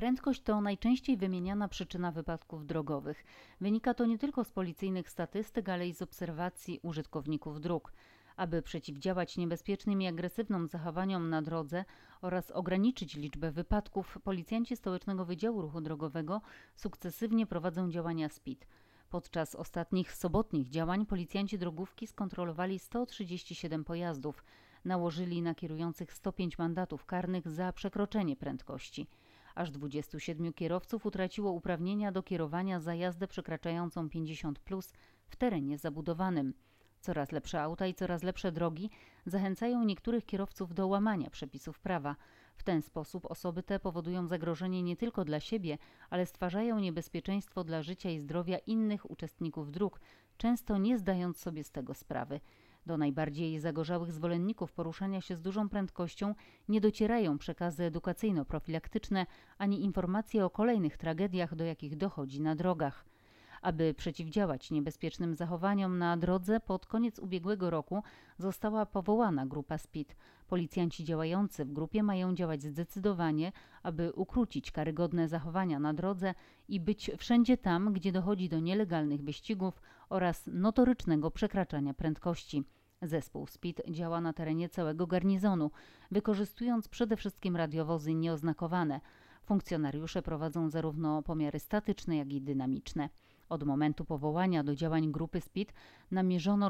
Prędkość to najczęściej wymieniana przyczyna wypadków drogowych. Wynika to nie tylko z policyjnych statystyk, ale i z obserwacji użytkowników dróg. Aby przeciwdziałać niebezpiecznym i agresywnym zachowaniom na drodze oraz ograniczyć liczbę wypadków, policjanci Stołecznego Wydziału Ruchu Drogowego sukcesywnie prowadzą działania SPID. Podczas ostatnich sobotnich działań policjanci drogówki skontrolowali 137 pojazdów. Nałożyli na kierujących 105 mandatów karnych za przekroczenie prędkości. Aż 27 kierowców utraciło uprawnienia do kierowania za jazdę przekraczającą 50+ w terenie zabudowanym. Coraz lepsze auta i coraz lepsze drogi zachęcają niektórych kierowców do łamania przepisów prawa. W ten sposób osoby te powodują zagrożenie nie tylko dla siebie, ale stwarzają niebezpieczeństwo dla życia i zdrowia innych uczestników dróg, często nie zdając sobie z tego sprawy. Do najbardziej zagorzałych zwolenników poruszania się z dużą prędkością nie docierają przekazy edukacyjno-profilaktyczne ani informacje o kolejnych tragediach, do jakich dochodzi na drogach. Aby przeciwdziałać niebezpiecznym zachowaniom na drodze, pod koniec ubiegłego roku została powołana grupa SPID. Policjanci działający w grupie mają działać zdecydowanie, aby ukrócić karygodne zachowania na drodze i być wszędzie tam, gdzie dochodzi do nielegalnych wyścigów oraz notorycznego przekraczania prędkości. Zespół SPID działa na terenie całego garnizonu, wykorzystując przede wszystkim radiowozy nieoznakowane. Funkcjonariusze prowadzą zarówno pomiary statyczne, jak i dynamiczne. Od momentu powołania do działań grupy SPID namierzono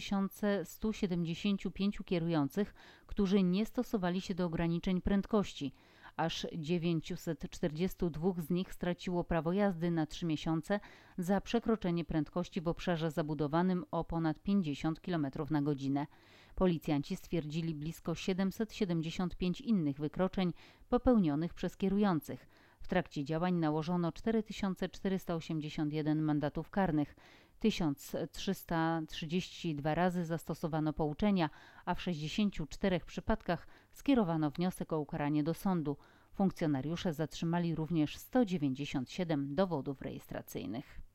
4175 kierujących, którzy nie stosowali się do ograniczeń prędkości. Aż 942 z nich straciło prawo jazdy na 3 miesiące za przekroczenie prędkości w obszarze zabudowanym o ponad 50 km/h. Policjanci stwierdzili blisko 775 innych wykroczeń popełnionych przez kierujących. W trakcie działań nałożono 4481 mandatów karnych. 1332 razy zastosowano pouczenia, a w 64 przypadkach skierowano wniosek o ukaranie do sądu. Funkcjonariusze zatrzymali również 197 dowodów rejestracyjnych.